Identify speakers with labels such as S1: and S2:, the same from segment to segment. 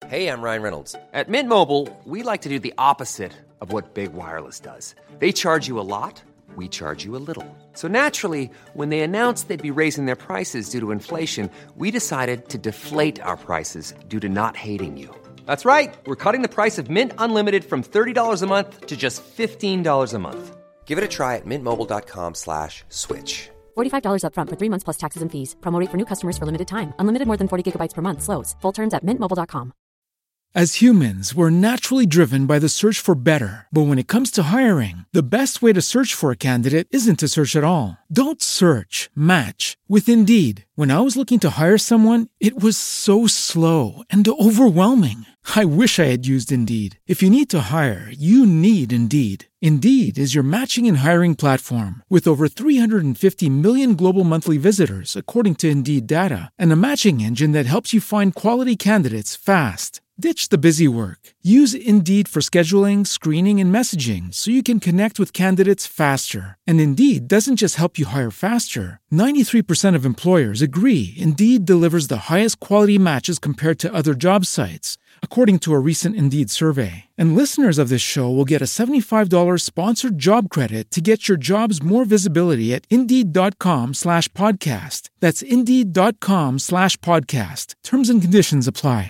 S1: Hey, I'm Ryan Reynolds. At Mint Mobile, we like to do the opposite of what Big Wireless does. They charge you a lot, we charge you a little. So naturally, when they announced they'd be raising their prices due to inflation, we decided to deflate our prices due to not hating you. That's right. We're cutting the price of Mint Unlimited from $30 a month to just $15 a month. Give it a try at mintmobile.com/switch.
S2: $45 up front for 3 months plus taxes and fees. Promo rate for new customers for limited time. Unlimited more than 40 gigabytes per month. Slows full terms at mintmobile.com.
S3: As humans, we're naturally driven by the search for better. But when it comes to hiring, the best way to search for a candidate isn't to search at all. Don't search, match with Indeed. When I was looking to hire someone, it was so slow and overwhelming. I wish I had used Indeed. If you need to hire, you need Indeed. Indeed is your matching and hiring platform with over 350 million global monthly visitors, according to Indeed data, and a matching engine that helps you find quality candidates fast. Ditch the busy work. Use Indeed for scheduling, screening, and messaging so you can connect with candidates faster. And Indeed doesn't just help you hire faster. 93% of employers agree Indeed delivers the highest quality matches compared to other job sites, according to a recent Indeed survey. And listeners of this show will get a $75 sponsored job credit to get your jobs more visibility at Indeed.com/podcast. That's Indeed.com/podcast. Terms and conditions apply.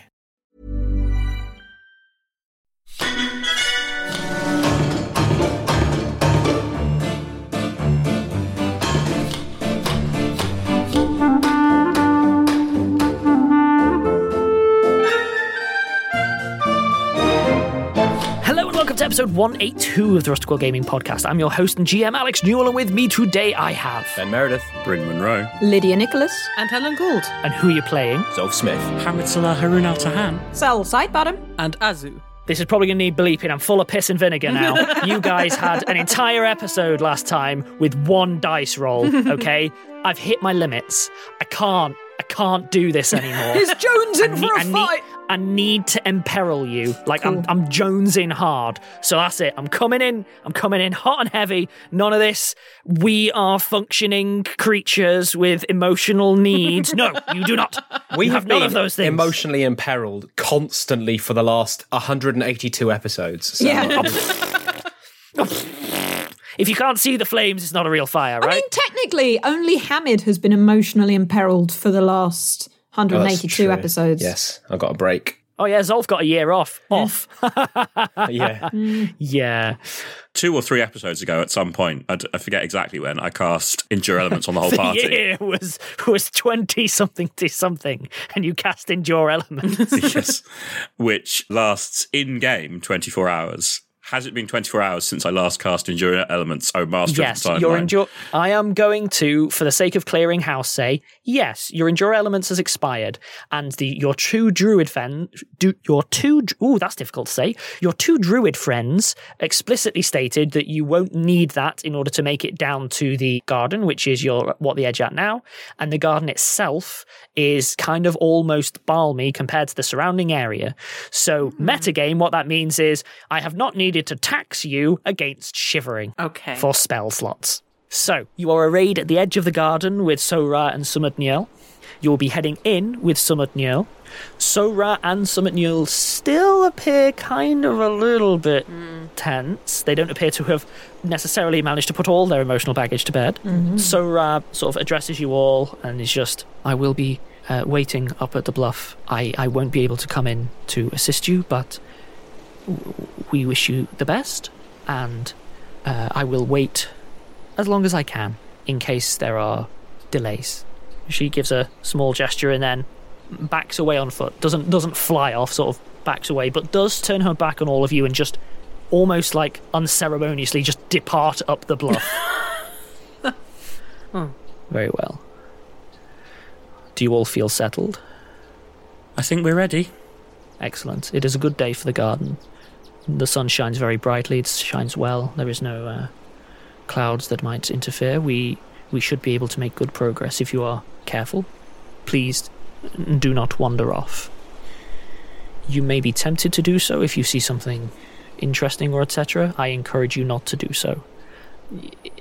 S4: Welcome to episode 182 of the Rusty Quill Gaming Podcast. I'm your host and GM, Alex Newell, and with me today I have
S5: Ben Meredith,
S6: Bryn Monroe,
S7: Lydia Nicholas,
S8: and Helen Gould.
S4: And who are you playing?
S5: Zolf Smith,
S6: Hamid Salah Haroon Al Tahan,
S7: Sal Sidebottom,
S8: and Azu.
S4: This is probably going to need bleeping. I'm full of piss and vinegar now. You guys had an entire episode last time with one dice roll, okay? I've hit my limits. I can't do this anymore.
S7: Is Jones in for a fight?
S4: I need to imperil you. Like,
S7: cool.
S4: I'm jonesing hard. So that's it. I'm coming in hot and heavy. None of this. We are functioning creatures with emotional needs. No, you do not.
S5: We have
S4: none
S5: been
S4: of those things.
S5: Emotionally imperiled constantly for the last 182 episodes. So.
S7: Yeah.
S4: If you can't see the flames, it's not a real fire, right?
S7: I mean, technically, only Hamid has been emotionally imperiled for the last 182 episodes.
S5: Yes, I got a break.
S4: Oh yeah, Zolf got a year off.
S5: Yeah.
S4: Yeah.
S6: 2 or 3 episodes ago at some point, I forget exactly when, I cast Endure Elements on the whole
S4: The
S6: party.
S4: year was 20-something to something, and you cast Endure Elements.
S6: Yes. Which lasts in-game 24 hours. Has it been 24 hours since I last cast Endure Elements? Oh, Master
S4: yes,
S6: of the Timeline.
S4: I am going to, for the sake of clearing house, say, yes, your Endure Elements has expired, and your two druid friends, that's difficult to say, your 2 druid friends explicitly stated that you won't need that in order to make it down to the garden, which is what the edge at now, and the garden itself is kind of almost balmy compared to the surrounding area. So, metagame, what that means is, I have not needed to tax you against shivering for spell slots. So, you are arrayed at the edge of the garden with Sora and Summit Niel. You will be heading in with Summit Niel. Sora and Summit Niel still appear kind of a little bit tense. They don't appear to have necessarily managed to put all their emotional baggage to bed. Mm-hmm. Sora sort of addresses you all and is just, I will be waiting up at the bluff. I won't be able to come in to assist you, but we wish you the best, and I will wait as long as I can in case there are delays. She gives a small gesture and then backs away on foot. Doesn't fly off, sort of backs away, but does turn her back on all of you and just almost like unceremoniously just depart up the bluff. Very well. Do you all feel settled?
S6: I think we're ready.
S4: Excellent. It is a good day for the garden. The sun shines very brightly. It shines well. There is no clouds that might interfere. We should be able to make good progress if you are careful. Please do not wander off. You may be tempted to do so if you see something interesting or etc. I encourage you not to do so.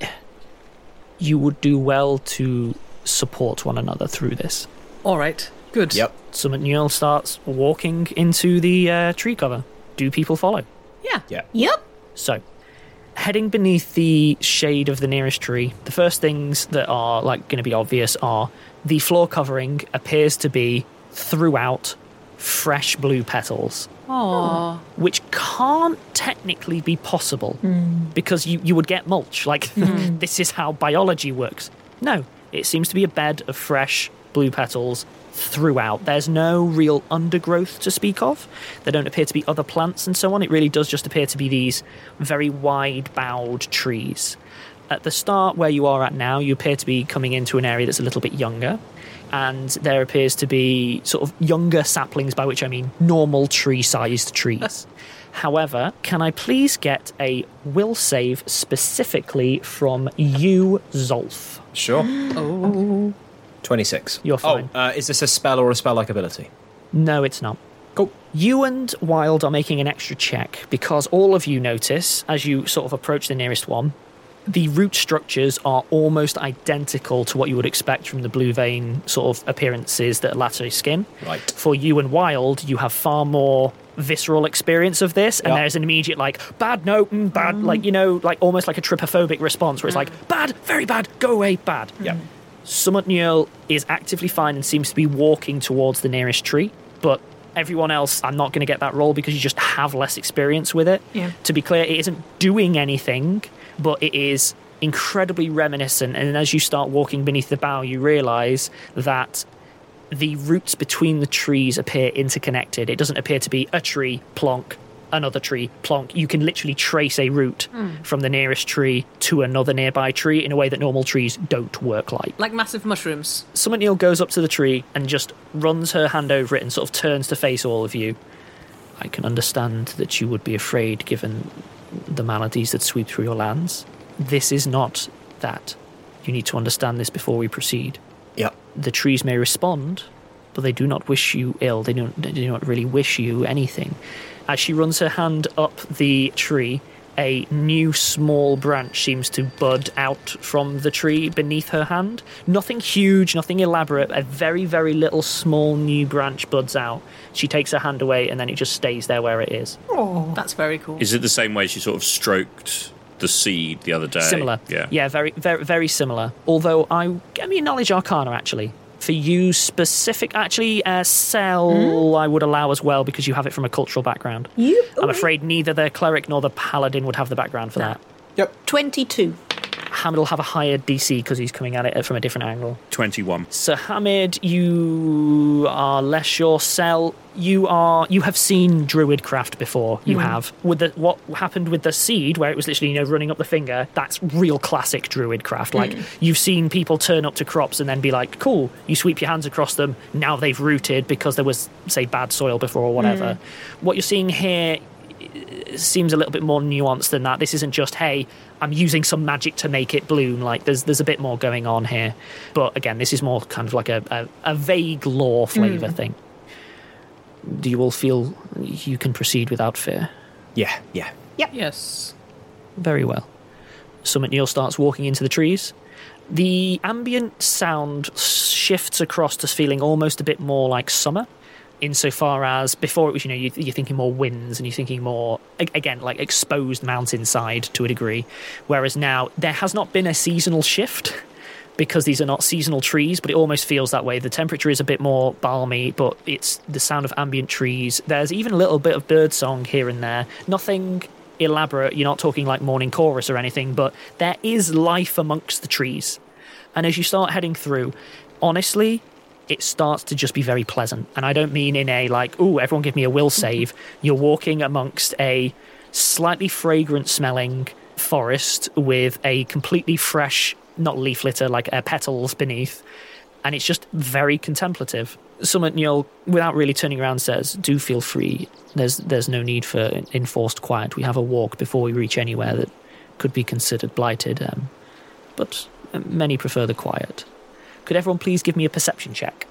S4: You would do well to support one another through this.
S8: All right. Good.
S5: Yep.
S4: Summit Newell starts walking into the tree cover. Do people follow?
S8: Yeah.
S5: Yeah.
S7: Yep.
S4: So, heading beneath the shade of the nearest tree, the first things that are like going to be obvious are the floor covering appears to be throughout fresh blue petals,
S8: Aww.
S4: which can't technically be possible because you would get mulch. Like, this is how biology works. No, it seems to be a bed of fresh blue petals throughout. There's no real undergrowth to speak of. There don't appear to be other plants and so on. It really does just appear to be these very wide-boughed trees. At the start where you are at now, you appear to be coming into an area that's a little bit younger, and there appears to be sort of younger saplings, by which I mean normal tree-sized trees. However, can I please get a will save specifically from you, Zolf?
S5: Sure.
S8: Oh.
S5: 26.
S4: You're fine.
S5: Is this a spell or a spell-like ability?
S4: No, it's not.
S5: Cool.
S4: You and Wild are making an extra check because all of you notice, as you sort of approach the nearest one, the root structures are almost identical to what you would expect from the blue vein sort of appearances that latter skin.
S5: Right.
S4: For you and Wild, you have far more visceral experience of this, and there's an immediate, like, bad, no, bad, like, you know, like almost like a trypophobic response where it's like, bad, very bad, go away, bad.
S5: Yeah.
S4: Summit Newell is actively fine and seems to be walking towards the nearest tree, but everyone else, I'm not going to get that roll because you just have less experience with it.
S7: Yeah.
S4: To be clear, it isn't doing anything, but it is incredibly reminiscent, and as you start walking beneath the bough, you realise that the roots between the trees appear interconnected. It doesn't appear to be a tree, plonk, another tree, plonk. You can literally trace a root from the nearest tree to another nearby tree in a way that normal trees don't work like.
S8: Like massive mushrooms.
S4: Summit Newell goes up to the tree and just runs her hand over it and sort of turns to face all of you. I can understand that you would be afraid given the maladies that sweep through your lands. This is not that. You need to understand this before we proceed.
S5: Yep.
S4: The trees may respond, but they do not wish you ill. They do not really wish you anything. As she runs her hand up the tree, a new small branch seems to bud out from the tree beneath her hand. Nothing huge, nothing elaborate. A very, very little small new branch buds out. She takes her hand away and then it just stays there where it is.
S7: Oh,
S8: That's very cool.
S6: Is it the same way she sort of stroked the seed the other day?
S4: Similar.
S6: Yeah.
S4: Very, very, very similar. Although get me a knowledge arcana, actually. For you specific, actually, Cell I would allow as well because you have it from a cultural background. I'm afraid neither the cleric nor the paladin would have the background for that.
S5: Yep.
S8: 22.
S4: Hamid will have a higher DC because he's coming at it from a different angle.
S6: 21.
S4: So Hamid, you are less sure. Cell, you have seen druidcraft before. You have. With what happened with the seed, where it was literally running up the finger. That's real classic druidcraft. Like you've seen people turn up to crops and then be like, "Cool." You sweep your hands across them. Now they've rooted because there was, say, bad soil before or whatever. What you're seeing here seems a little bit more nuanced than that. This isn't just, hey, I'm using some magic to make it bloom. Like there's a bit more going on here. But again, this is more kind of like a vague lore flavour thing. Do you all feel you can proceed without fear?
S5: Yeah.
S8: Yes.
S4: Very well. Summit Newell starts walking into the trees. The ambient sound shifts across to feeling almost a bit more like summer. Insofar as before it was, you're thinking more winds and you're thinking more, again, like exposed mountainside to a degree. Whereas now there has not been a seasonal shift because these are not seasonal trees, but it almost feels that way. The temperature is a bit more balmy, but it's the sound of ambient trees. There's even a little bit of bird song here and there. Nothing elaborate. You're not talking like morning chorus or anything, but there is life amongst the trees. And as you start heading through, honestly, it starts to just be very pleasant. And I don't mean in a like, ooh, everyone give me a will save. You're walking amongst a slightly fragrant smelling forest with a completely fresh, not leaf litter, like petals beneath. And it's just very contemplative. Summit Newell, without really turning around, says, do feel free. There's no need for enforced quiet. We have a walk before we reach anywhere that could be considered blighted. But many prefer the quiet. Could everyone please give me a perception check?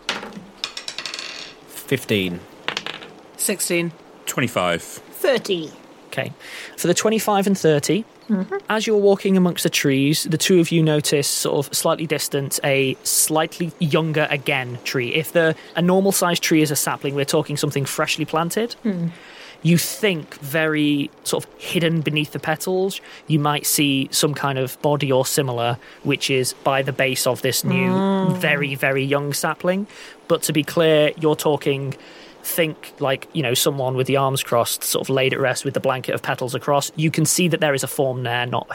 S5: 15.
S8: 16.
S6: 25.
S7: 30.
S4: Okay. For the 25 and 30, As you're walking amongst the trees, the two of you notice sort of slightly distant a slightly younger again tree. If a normal-sized tree is a sapling, we're talking something freshly planted. You think very sort of hidden beneath the petals, you might see some kind of body or similar, which is by the base of this new, very, very young sapling. But to be clear, you're talking... think like, someone with the arms crossed, sort of laid at rest with the blanket of petals across. You can see that there is a form there, not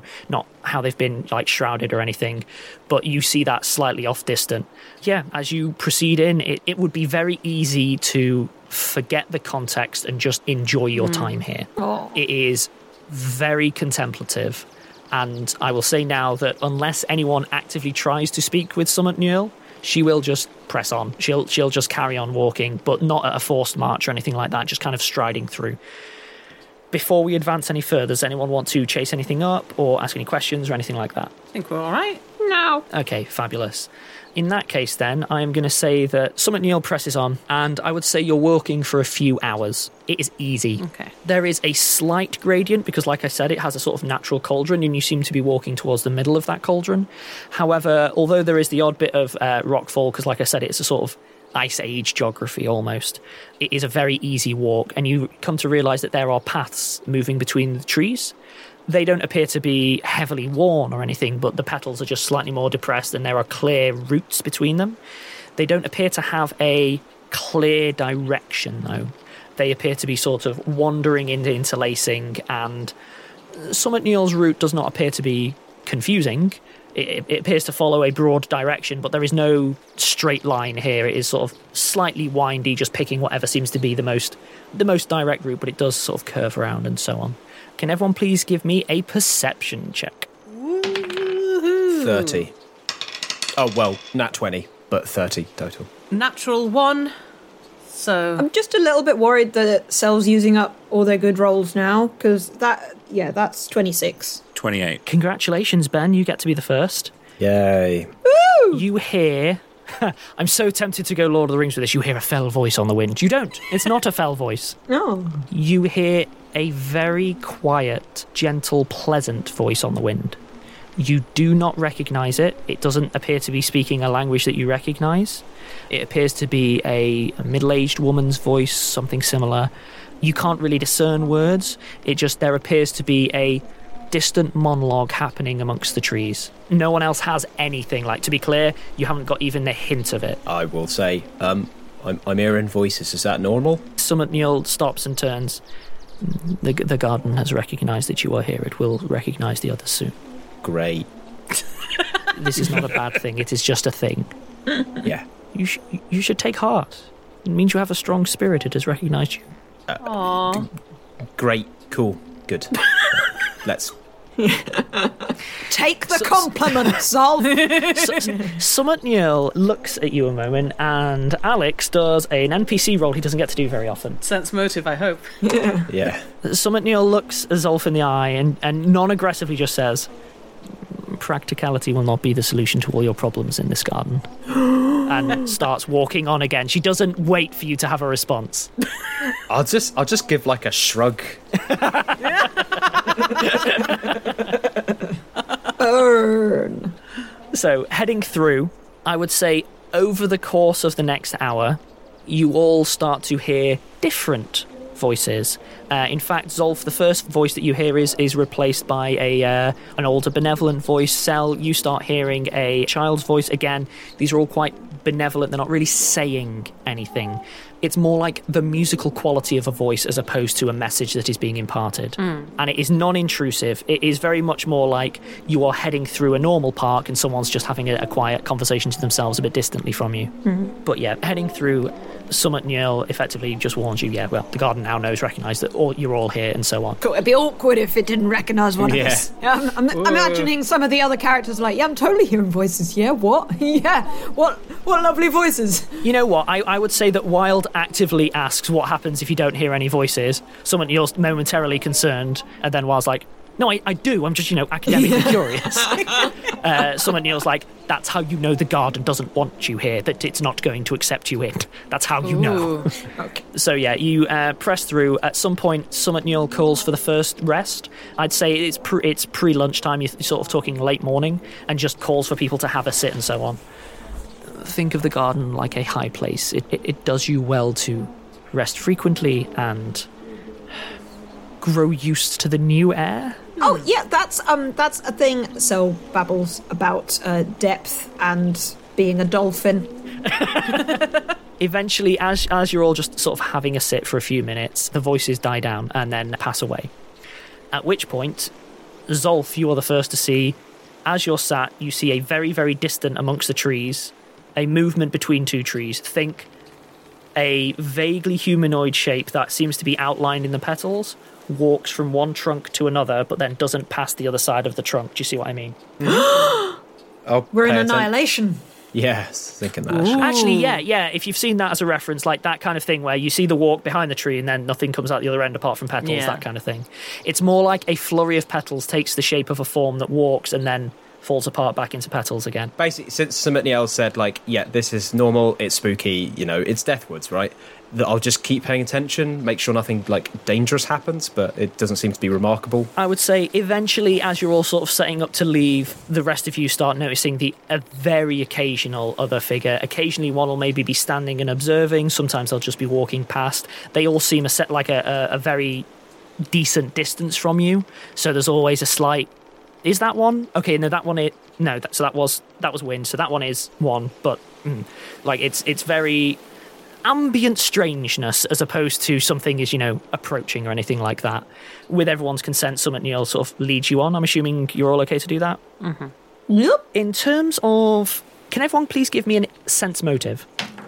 S4: how they've been like shrouded or anything, but you see that slightly off distant. Yeah, as you proceed in, it would be very easy to forget the context and just enjoy your time here. It is very contemplative, and I will say now that unless anyone actively tries to speak with Summit Newell, she will just press on. She'll just carry on walking, but not at a forced march or anything like that, just kind of striding through. Before we advance any further, does anyone want to chase anything up or ask any questions or anything like that?
S8: I think we're all right.
S7: No.
S4: Okay, fabulous. In that case, then, I am going to say that Summit Newell presses on, and I would say you're walking for a few hours. It is easy.
S8: Okay.
S4: There is a slight gradient, because like I said, it has a sort of natural cauldron, and you seem to be walking towards the middle of that cauldron. However, although there is the odd bit of rockfall, because like I said, it's a sort of Ice Age geography almost, it is a very easy walk, and you come to realise that there are paths moving between the trees. They don't appear to be heavily worn or anything, but the petals are just slightly more depressed and there are clear roots between them. They don't appear to have a clear direction, though. They appear to be sort of wandering into interlacing, and Summit Newell's route does not appear to be confusing. It appears to follow a broad direction, but there is no straight line here. It is sort of slightly windy, just picking whatever seems to be the most direct route, but it does sort of curve around and so on. Can everyone please give me a perception check?
S5: 30. Oh, well, nat 20, but 30 total.
S8: Natural 1. So
S7: I'm just a little bit worried that Sel's using up all their good rolls now, because that's 26.
S6: 28.
S4: Congratulations, Ben. You get to be the first.
S5: Yay.
S7: Woo!
S4: You hear... I'm so tempted to go Lord of the Rings with this. You hear a fell voice on the wind. You don't. It's not a fell voice.
S7: No.
S4: You hear a very quiet, gentle, pleasant voice on the wind. You do not recognise it. It doesn't appear to be speaking a language that you recognise. It appears to be a middle-aged woman's voice, something similar. You can't really discern words. There appears to be a distant monologue happening amongst the trees. No one else has anything. Like, to be clear, you haven't got even the hint of it.
S5: I will say, I'm hearing voices. Is that normal?
S4: Summit Newell stops and turns. The garden has recognised that you are here. It will recognise the others soon.
S5: Great.
S4: This is not a bad thing. It is just a thing.
S5: Yeah.
S4: You should take heart. It means you have a strong spirit. It has recognised you.
S8: Aww.
S5: Great. Cool. Good. Let's...
S7: Take the compliment, Sol.
S4: Summit Newell looks at you a moment, and Alex does an NPC role he doesn't get to do very often.
S8: Sense motive, I hope.
S5: Yeah.
S4: Summit Newell looks Zolf in the eye and non-aggressively just says, practicality will not be the solution to all your problems in this garden. And starts walking on again. She doesn't wait for you to have a response.
S5: I'll just give like a shrug.
S7: Burn.
S4: So, heading through, I would say over the course of the next hour, you all start to hear different voices. In fact, Zolf, the first voice that you hear is replaced by an older, benevolent voice. Sel, you start hearing a child's voice. Again, these are all quite benevolent. They're not really saying anything. It's more like the musical quality of a voice as opposed to a message that is being imparted. And it is non-intrusive. It is very much more like you are heading through a normal park and someone's just having a quiet conversation to themselves a bit distantly from you. But yeah, heading through, Summit Newell effectively just warns you, the garden now recognise that you're all here and so on.
S7: Cool. It'd be awkward if it didn't recognise one of us. I'm imagining some of the other characters like, I'm totally hearing voices. Yeah, what? Yeah, what lovely voices.
S4: You know what? I would say that Wild actively asks what happens if you don't hear any voices. Summit Newell's momentarily concerned, and then Wild's like, No, I do. I'm just, academically curious. Summit Neil's like, that's how you know the garden doesn't want you here, that it's not going to accept you in. That's how you know.
S7: Okay.
S4: So, yeah, you press through. At some point, Summit Neil calls for the first rest. I'd say it's pre-lunchtime. You're sort of talking late morning, and just calls for people to have a sit and so on. Think of the garden like a high place. It does you well to rest frequently and grow used to the new air.
S7: Oh, yeah, that's a thing. So babbles about depth and being a dolphin.
S4: Eventually, as you're all just sort of having a sit for a few minutes, the voices die down and then pass away. At which point, Zolf, you are the first to see. As you're sat, you see a very, very distant amongst the trees, a movement between two trees. Think a vaguely humanoid shape that seems to be outlined in the petals, walks from one trunk to another, but then doesn't pass the other side of the trunk. Do you see what I mean?
S7: We're in Annihilation.
S5: Yes, thinking that.
S4: Actually, yeah. If you've seen that as a reference, like that kind of thing where you see the walk behind the tree and then nothing comes out the other end apart from petals, that kind of thing. It's more like a flurry of petals takes the shape of a form that walks and then falls apart back into petals again.
S5: Basically, since Summit Niel said, this is normal, it's spooky, it's Deathwoods, right? That I'll just keep paying attention, make sure nothing, dangerous happens, but it doesn't seem to be remarkable.
S4: I would say eventually, as you're all sort of setting up to leave, the rest of you start noticing a very occasional other figure. Occasionally one will maybe be standing and observing, sometimes they'll just be walking past. They all seem a very decent distance from you, so there's always a slight... Is that one? Okay, no, that one is... No, so that was wind, so that one is one, but it's very ambient strangeness as opposed to something is, approaching or anything like that. With everyone's consent, Summit Neil sort of leads you on. I'm assuming you're all okay to do that?
S8: Mm-hmm.
S7: Yep.
S4: In terms of... Can everyone please give me a sense motive?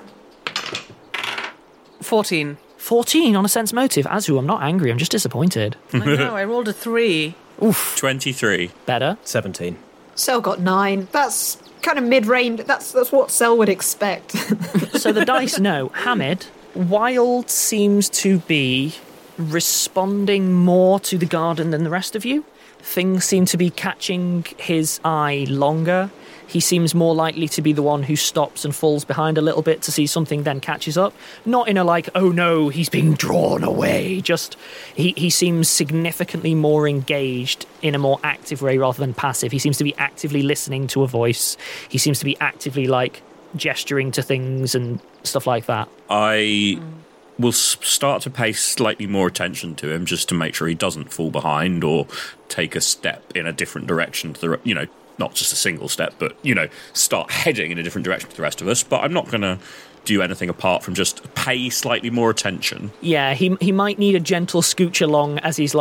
S8: 14.
S4: 14 on a sense motive. Azu, I'm not angry, I'm just disappointed.
S8: I know, I rolled a 3.
S4: Oof.
S6: 23.
S4: Better.
S5: 17.
S7: Sel got 9. That's kind of mid-range. That's what Sel would expect.
S4: So the dice know. Hamid, Wild seems to be responding more to the garden than the rest of you. Things seem to be catching his eye longer. He seems more likely to be the one who stops and falls behind a little bit to see something, then catches up. Not in a oh no, he's being drawn away. Just, he seems significantly more engaged in a more active way rather than passive. He seems to be actively listening to a voice. He seems to be actively, gesturing to things and stuff like that.
S6: I will start to pay slightly more attention to him just to make sure he doesn't fall behind or take a step in a different direction to the, not just a single step, but, start heading in a different direction to the rest of us. But I'm not going to do anything apart from just pay slightly more attention.
S4: Yeah, he might need a gentle scooch along as he's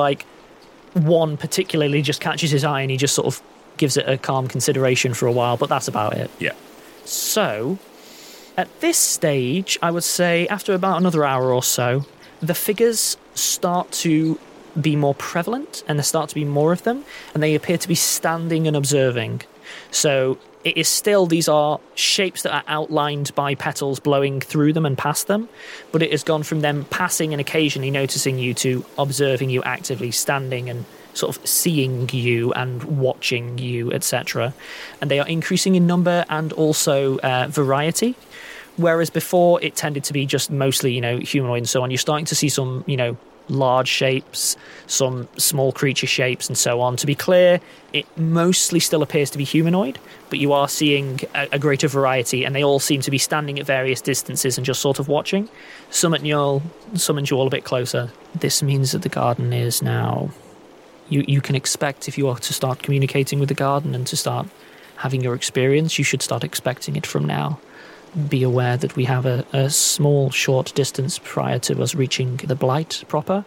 S4: one particularly just catches his eye and he just sort of gives it a calm consideration for a while, but that's about it.
S6: Yeah.
S4: So, at this stage, I would say after about another hour or so, the figures start to be more prevalent and there start to be more of them, and they appear to be standing and observing. So it is still, these are shapes that are outlined by petals blowing through them and past them, but it has gone from them passing and occasionally noticing you to observing you actively, standing and sort of seeing you and watching you, etc. And they are increasing in number and also variety. Whereas before it tended to be just mostly, humanoid and so on. You're starting to see some, large shapes, some small creature shapes and so on. To be clear, it mostly still appears to be humanoid, but you are seeing a greater variety, and they all seem to be standing at various distances and just sort of watching. Summit Njol summons you all a bit closer. This means that the garden is now... You can expect, if you are to start communicating with the garden and to start having your experience, you should start expecting it from now. Be aware that we have a small, short distance prior to us reaching the Blight proper.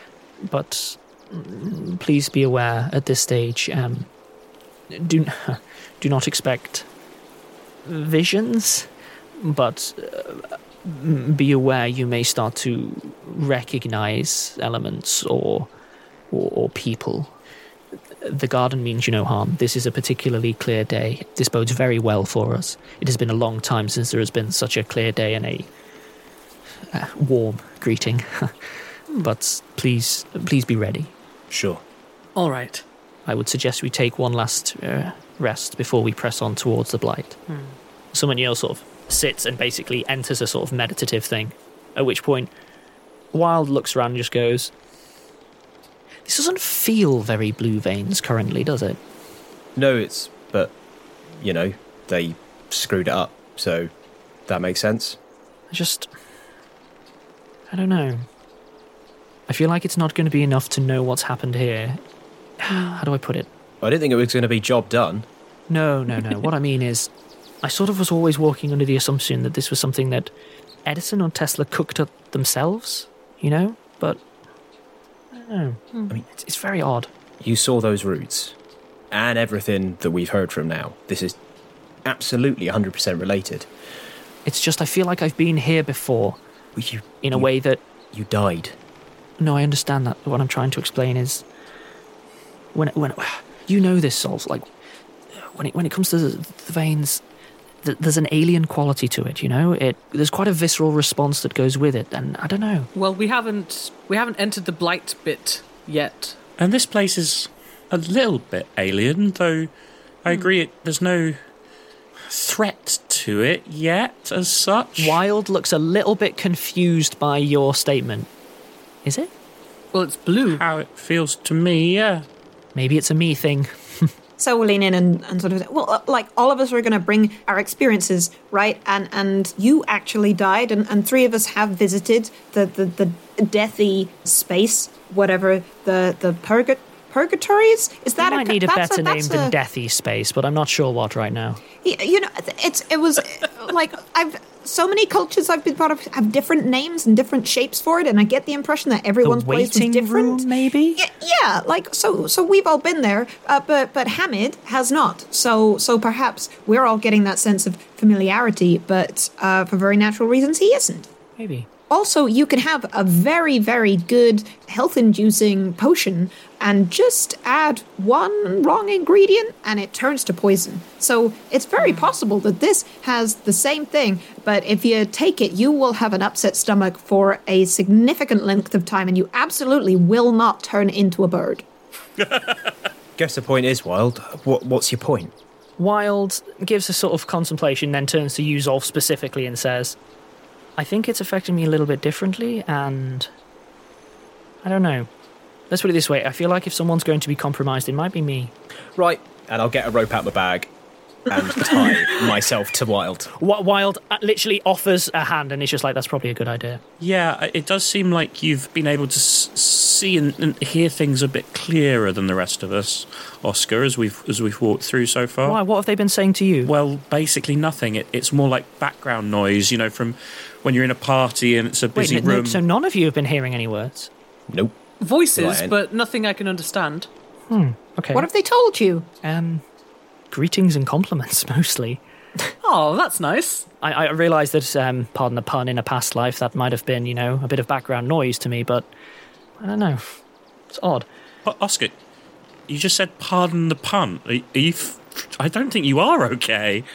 S4: But please be aware at this stage, do not expect visions, but be aware you may start to recognize elements or people. The garden means you no harm. This is a particularly clear day. This bodes very well for us. It has been a long time since there has been such a clear day and a warm greeting. But please be ready.
S5: Sure.
S8: All right.
S4: I would suggest we take one last rest before we press on towards the Blight. Someone else sort of sits and basically enters a sort of meditative thing, at which point Wild looks around and just goes, this doesn't feel very Blue Veins currently, does it?
S5: No, but, they screwed it up, so that makes sense.
S4: I don't know. I feel like it's not going to be enough to know what's happened here. How do I put it?
S5: I didn't think it was going to be job done.
S4: No. What I mean is, I sort of was always walking under the assumption that this was something that Edison or Tesla cooked up themselves, But, I don't know. I mean, it's very odd.
S5: You saw those roots, and everything that we've heard from now. This is absolutely 100% related.
S4: It's just I feel like I've been here before, in a way that...
S5: You died.
S4: No, I understand that. What I'm trying to explain is, when you know this, Souls, like, when it comes to the veins, there's an alien quality to it, There's quite a visceral response that goes with it, and I don't know.
S8: Well, we haven't entered the Blight bit yet.
S6: And this place is a little bit alien, though I agree there's no threat to it yet, as such.
S4: Wild looks a little bit confused by your statement. Is it?
S8: Well, it's blue.
S6: How it feels to me, yeah.
S4: Maybe it's a me thing.
S7: So we'll lean in and sort of say, well, like, all of us are going to bring our experiences, right? And you actually died, and three of us have visited the deathy space, whatever, the purgatories? Is that
S4: you might need a better name than deathy space, but I'm not sure what right now.
S7: It was like so many cultures I've been part of have different names and different shapes for it, and I get the impression that everyone's place was different.
S4: Room, maybe?
S7: Yeah, like so we've all been there, but Hamid has not. So perhaps we're all getting that sense of familiarity, but for very natural reasons he isn't.
S4: Maybe.
S7: Also, you can have a very, very good health-inducing potion and just add one wrong ingredient and it turns to poison. So it's very possible that this has the same thing, but if you take it, you will have an upset stomach for a significant length of time and you absolutely will not turn into a bird.
S5: Guess the point is, Wild. What's your point?
S4: Wild gives a sort of contemplation, then turns to you, Zolf, specifically and says, I think it's affecting me a little bit differently, and I don't know. Let's put it this way. I feel like if someone's going to be compromised, it might be me.
S5: Right. And I'll get a rope out my bag and tie myself to Wild.
S4: Wild literally offers a hand, and it's just like, that's probably a good idea.
S6: Yeah, it does seem like you've been able to see and hear things a bit clearer than the rest of us, Oscar, as we've walked through so far.
S4: Why? What have they been saying to you?
S6: Well, basically nothing. It's more like background noise, from when you're in a party and it's a busy room.
S4: So none of you have been hearing any words?
S5: Nope.
S8: Voices, but nothing I can understand.
S4: Okay.
S7: What have they told you?
S4: Greetings and compliments, mostly.
S8: Oh, that's nice.
S4: I realise that, pardon the pun, in a past life, that might have been, a bit of background noise to me, but I don't know. It's odd.
S6: Oscar, you just said pardon the pun. Are you... I don't think you are okay.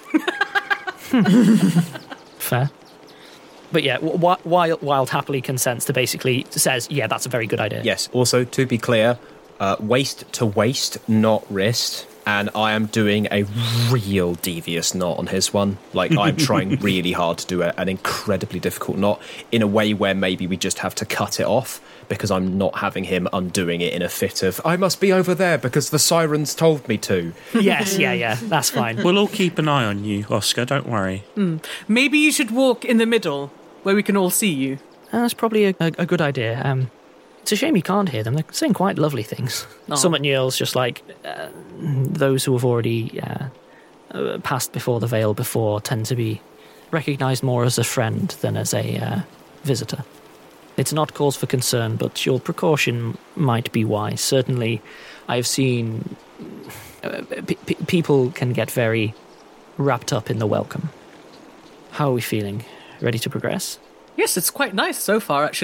S4: Fair. But yeah, Wild happily consents to basically says, yeah, that's a very good idea.
S5: Yes. Also, to be clear, waist to waist, not wrist. And I am doing a real devious knot on his one. Like, I'm trying really hard to do an incredibly difficult knot in a way where maybe we just have to cut it off because I'm not having him undoing it in a fit of, I must be over there because the sirens told me to.
S4: Yes, yeah, that's fine.
S6: We'll all keep an eye on you, Oscar, don't worry.
S8: Maybe you should walk in the middle where we can all see you.
S4: That's probably a good idea. It's a shame you can't hear them. They're saying quite lovely things. Some at Niel's just like those who have already passed before the veil before tend to be recognised more as a friend than as a visitor. It's not cause for concern, but your precaution might be wise. Certainly, I've seen people can get very wrapped up in the welcome. How are we feeling? Ready to progress?
S8: Yes, it's quite nice so far, actually.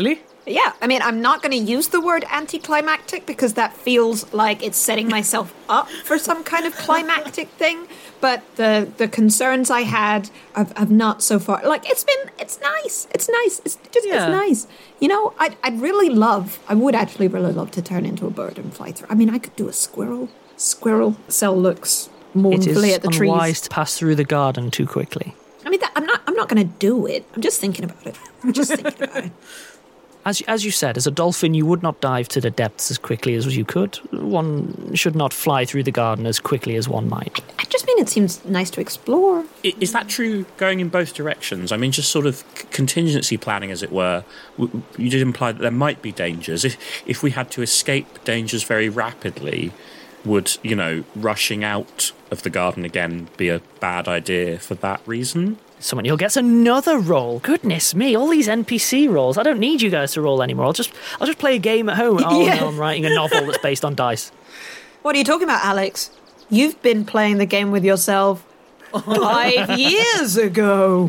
S7: Yeah, I mean, I'm not going to use the word anticlimactic because that feels like it's setting myself up for some kind of climactic thing. But the concerns I had have not so far. Like, it's nice. It's nice. It's nice. You know, I would actually really love to turn into a bird and fly through. I mean, I could do a squirrel. Cell looks mournfully at the trees.
S4: It is unwise to pass through the garden too quickly.
S7: I mean, I'm not going to do it. I'm just thinking about it.
S4: As you said, as a dolphin, you would not dive to the depths as quickly as you could. One should not fly through the garden as quickly as one might.
S7: I just mean it seems nice to explore.
S6: Is that true going in both directions? I mean, just sort of contingency planning, as it were. You did imply that there might be dangers. If we had to escape dangers very rapidly, would, rushing out of the garden again be a bad idea for that reason?
S4: Someone gets another roll. Goodness me, all these NPC rolls. I don't need you guys to roll anymore. I'll just play a game at home. Oh no, I'm writing a novel that's based on dice.
S7: What are you talking about, Alex? You've been playing the game with yourself 5 years ago.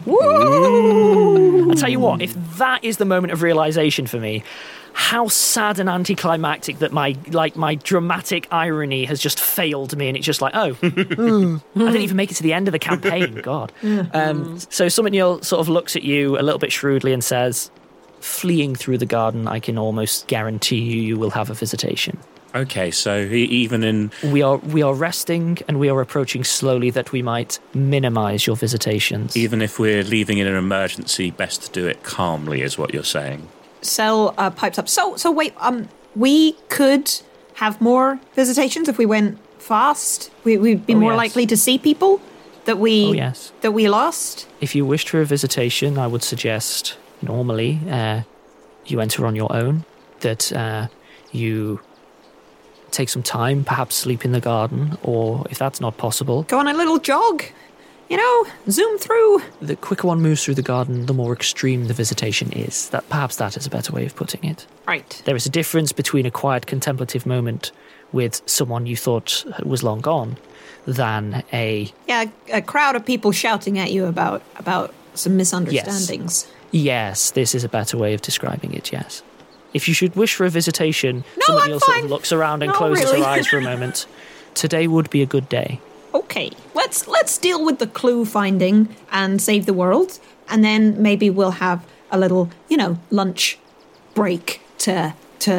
S7: Woo!
S4: I'll tell you what, if that is the moment of realization for me, how sad and anticlimactic that my dramatic irony has just failed me, and it's just like, I didn't even make it to the end of the campaign. God. So Summit sort of looks at you a little bit shrewdly and says, fleeing through the garden, I can almost guarantee you will have a visitation.
S6: Okay, so even in...
S4: We are resting and we are approaching slowly that we might minimise your visitations.
S6: Even if we're leaving in an emergency, best to do it calmly, is what you're saying.
S7: Cell pipes up. So wait, we could have more visitations if we went fast. We'd be more likely to see people that we lost.
S4: If you wished for a visitation, I would suggest normally you enter on your own. That you take some time, perhaps sleep in the garden, or if that's not possible,
S7: go on a little jog. Zoom through.
S4: The quicker one moves through the garden, the more extreme the visitation is. Perhaps that is a better way of putting it.
S7: Right.
S4: There is a difference between a quiet contemplative moment with someone you thought was long gone than a
S7: crowd of people shouting at you about some misunderstandings.
S4: Yes, this is a better way of describing it, yes. If you should wish for a visitation,
S7: no,
S4: someone sort of looks around and closes her eyes for a moment. Today would be a good day.
S7: Okay, let's deal with the clue finding and save the world, and then maybe we'll have a little, lunch break to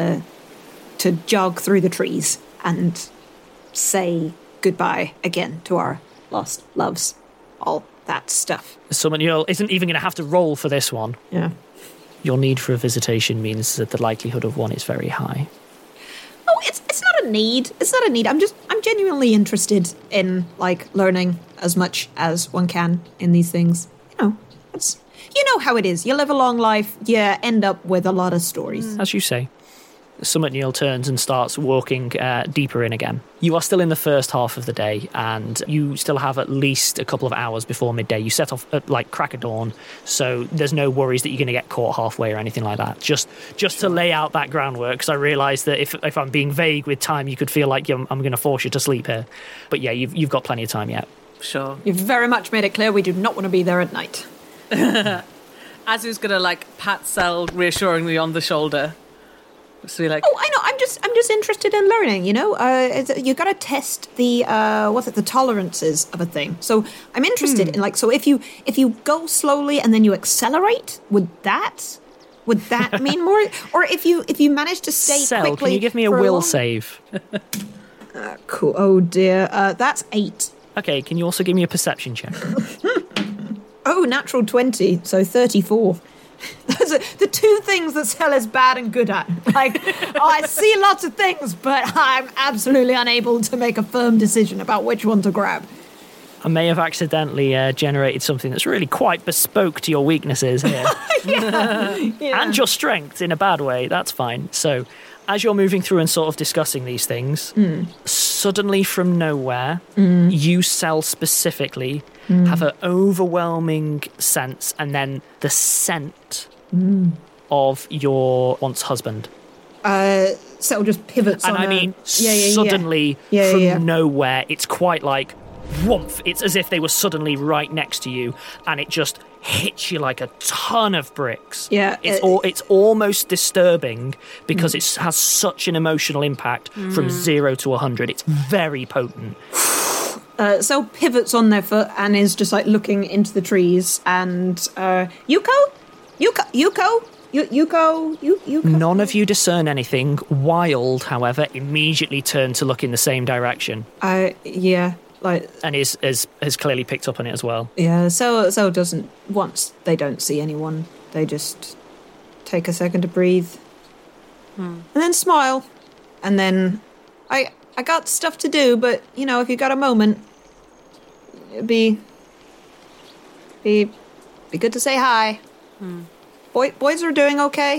S7: jog through the trees and say goodbye again to our lost loves, all that stuff.
S4: Someone isn't even going to have to roll for this one.
S7: Yeah.
S4: Your need for a visitation means that the likelihood of one is very high.
S7: Oh, it's not a need. It's not a need. I'm genuinely interested in learning as much as one can in these things. It's how it is. You live a long life, you end up with a lot of stories.
S4: As you say. Summit Neil turns and starts walking deeper in again. You are still in the first half of the day, and you still have at least a couple of hours before midday. You set off at crack of dawn, so there's no worries that you're going to get caught halfway or anything like that. Just to lay out that groundwork, because I realise that if I'm being vague with time, you could feel like I'm going to force you to sleep here. But yeah, you've got plenty of time yet.
S8: Sure.
S7: You've very much made it clear we do not want to be there at night.
S8: Azu's going to pat Cell reassuringly on the shoulder. So I know.
S7: I'm just interested in learning. You got to test the the tolerances of a thing. So I'm interested in so if you go slowly and then you accelerate, would that mean more? Or if you manage to stay quickly,
S4: can you give me a will save?
S7: Cool. Oh dear, that's 8.
S4: Okay. Can you also give me a perception check?
S7: Oh, natural 20, so 34. Those are the two things that Cell is bad and good at. I see lots of things, but I'm absolutely unable to make a firm decision about which one to grab.
S4: I may have accidentally generated something that's really quite bespoke to your weaknesses here.
S7: Yeah.
S4: And your strengths in a bad way. That's fine. So, as you're moving through and sort of discussing these things, suddenly from nowhere, you, Cell specifically, have an overwhelming sense, and then the scent of your once husband.
S7: Cell just pivots
S4: and
S7: on
S4: I mean, suddenly from nowhere, it's quite like whoomph. It's as if they were suddenly right next to you, and it just hits you like a ton of bricks.
S7: Yeah,
S4: it's almost disturbing because it has such an emotional impact from 0 to 100. It's very potent.
S7: Cell pivots on their foot and is just like looking into the trees. And Yuko.
S4: None of you discern anything. Wild, however, immediately turn to look in the same direction. And has clearly picked up on it as well.
S7: Yeah, so doesn't. Once they don't see anyone, they just take a second to breathe, and then smile, and then I got stuff to do, but if you got a moment, it'd be good to say hi. Boys are doing okay,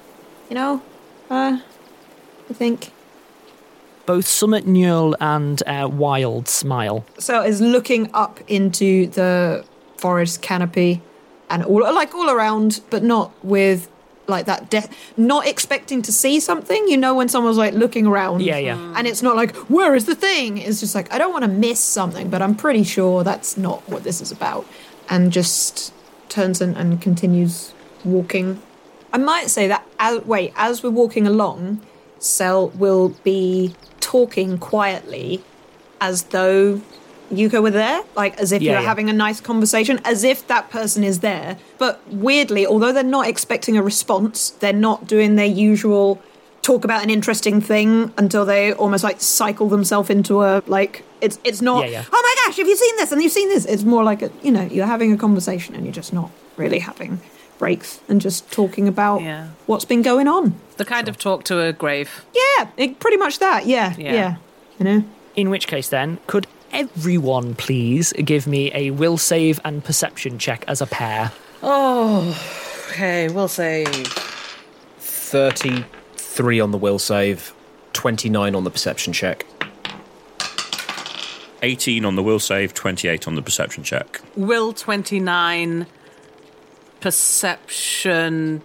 S7: I think.
S4: Both Summit Newell and Wild smile.
S7: So is looking up into the forest canopy and all around, but not with like that, not expecting to see something. When someone's like looking around.
S4: Yeah.
S7: And it's not like, where is the thing? It's just like, I don't want to miss something, but I'm pretty sure that's not what this is about. And just turns and continues walking. I might say that, as we're walking along, Cell will be talking quietly as though Yuko were there, like as if you're having a nice conversation, as if that person is there. But weirdly, although they're not expecting a response, they're not doing their usual talk about an interesting thing until they almost like cycle themselves into a it's not, oh my gosh, have you seen this? And you've seen this. It's more like you're having a conversation and you're just not really having breaks and just talking about what's been going on.
S8: The kind of talk to a grave.
S7: Yeah, pretty much that. Yeah.
S4: In which case then, could everyone please give me a will save and perception check as a pair?
S8: Oh, okay, will save.
S5: 33 on the will save, 29 on the perception check.
S6: 18 on the will save, 28 on the perception check.
S8: Will 29... Perception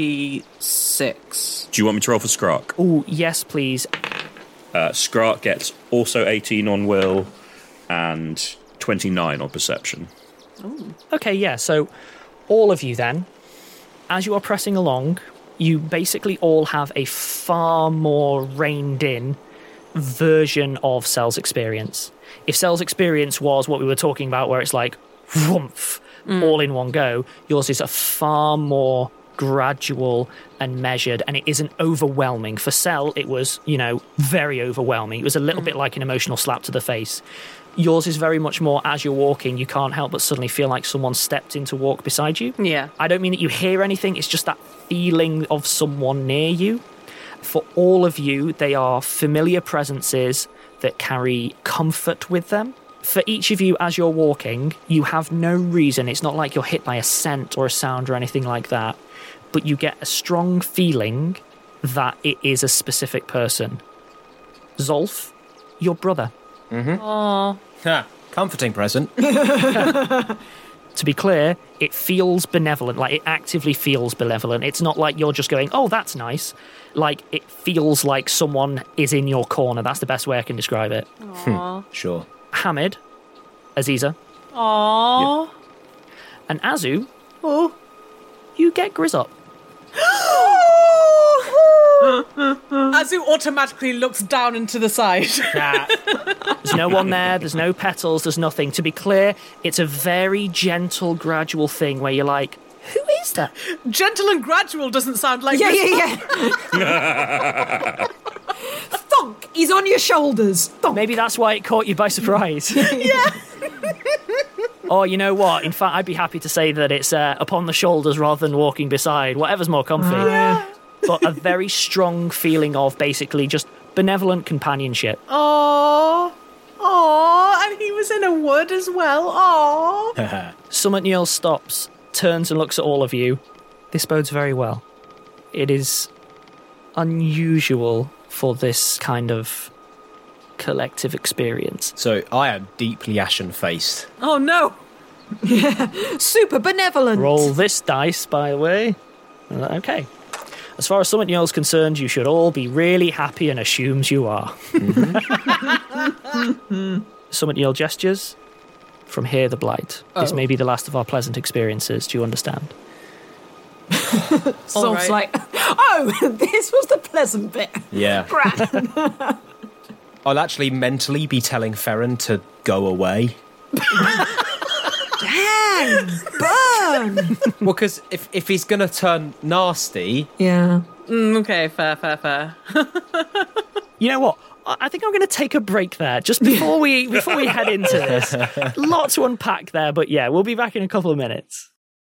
S8: 26.
S6: Do you want me to roll for Skrark?
S4: Oh, yes, please.
S6: Skrark gets also 18 on will and 29 on perception.
S4: Ooh. Okay, yeah, so all of you then, as you are pressing along, you basically all have a far more reined in version of Cell's experience. If Cell's experience was what we were talking about, where it's like, whoomph, all in one go, yours is a far more gradual and measured, and it isn't overwhelming. For Cell, it was, very overwhelming. It was a little bit like an emotional slap to the face. Yours is very much more, as you're walking, you can't help but suddenly feel like someone stepped in to walk beside you.
S8: Yeah.
S4: I don't mean that you hear anything, it's just that feeling of someone near you. For all of you, they are familiar presences that carry comfort with them. For each of you, as you're walking, you have no reason. It's not like you're hit by a scent or a sound or anything like that. But you get a strong feeling that it is a specific person. Zolf, your brother.
S5: Mm-hmm.
S8: Aww.
S5: Comforting present.
S4: To be clear, it feels benevolent. Like, it actively feels benevolent. It's not like you're just going, oh, that's nice. Like, it feels like someone is in your corner. That's the best way I can describe it.
S8: Aww.
S5: Sure.
S4: Hamid, Aziza.
S8: Aww.
S4: Yep. And Azu, you get Grizzop.
S8: Azu automatically looks down and to the side.
S4: There's no one there, there's no petals, there's nothing. To be clear, it's a very gentle, gradual thing where you're like, who is that?
S8: Gentle and gradual doesn't sound like...
S7: Yeah. Thunk! He's on your shoulders. Thunk.
S4: Maybe that's why it caught you by surprise.
S8: Yeah.
S4: Or you know what? In fact, I'd be happy to say that it's upon the shoulders rather than walking beside. Whatever's more comfy.
S8: Yeah.
S4: But a very strong feeling of basically just benevolent companionship.
S8: Aww. And he was in a wood as well. Aww.
S4: Summit Newell stops, turns and looks at all of you. This bodes very well. It is unusual for this kind of collective experience.
S5: So I am deeply ashen-faced.
S8: Oh no!
S7: Super benevolent.
S4: Roll this dice, by the way. Okay. As far as Summit Newell's concerned, you should all be really happy and assumes you are. Mm-hmm. Summit Newell gestures. From here, the Blight. This may be the last of our pleasant experiences. Do you understand?
S7: Soul's like, oh, this was the pleasant bit.
S5: Yeah.
S7: Grand.
S5: I'll actually mentally be telling Ferren to go away.
S7: Dang, burn.
S5: Well, because if he's going to turn nasty...
S7: Yeah.
S8: Okay, fair.
S4: You know what? I think I'm going to take a break there just before we head into this. Lot to unpack there, but yeah, we'll be back in a couple of minutes.